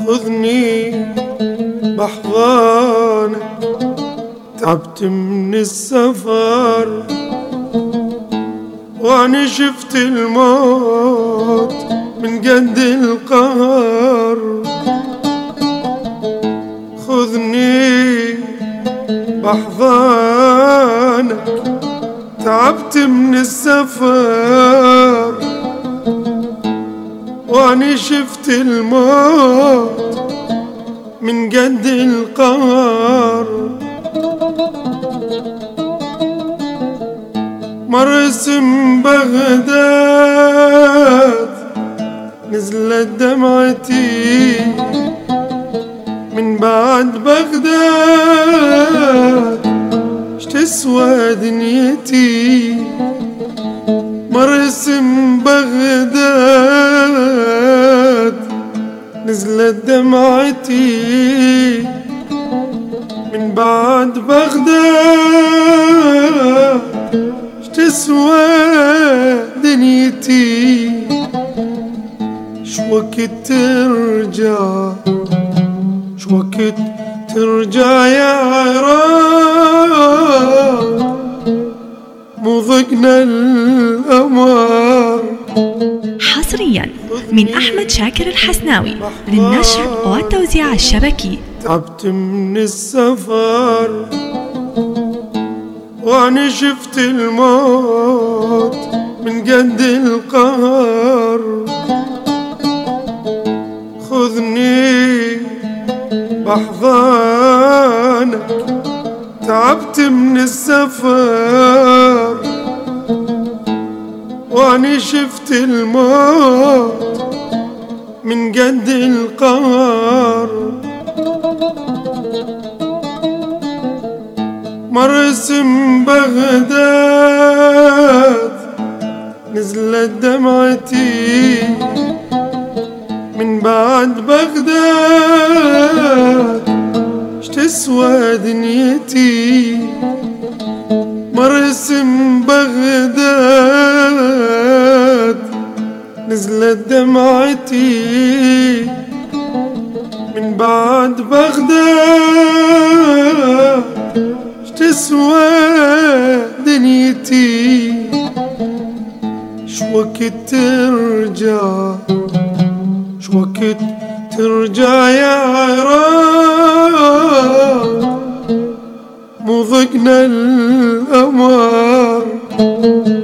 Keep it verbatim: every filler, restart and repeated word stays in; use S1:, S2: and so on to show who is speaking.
S1: خذني بأحضانك، تعبت من السفر وأنا شفت الموت من قد القهر. خذني بأحضانك، تعبت من السفر وأنا شفت الموت من قد القهر. مرسم بغداد نزلت دمعتي، من بعد بغداد اشتسوى دنيتي. مرسم بغداد نزلت دمعتي، من بعد بغداد اشتسوى دنيتي. شوقت ترجع، شوقت ترجع يا عراق، مو ضقنا الأمار.
S2: حصريا من أحمد شاكر الحسناوي للنشر والتوزيع الشبكي.
S1: تعبت من السفر وأنا شفت الموت من قد القهر. خذني بأحضانك، تعبت من السفر وأنا شفت الموت من قد القهر. مرسم بغداد نزلت دمعتي، من بعد بغداد اشتسوى دنيتي. مرسم بغداد نزلت دمعتي، من بعد بغداد اشتسوى دنيتي. شوقت ترجع، شوقت ترجع يا عراق، مو ضقنا الأمار.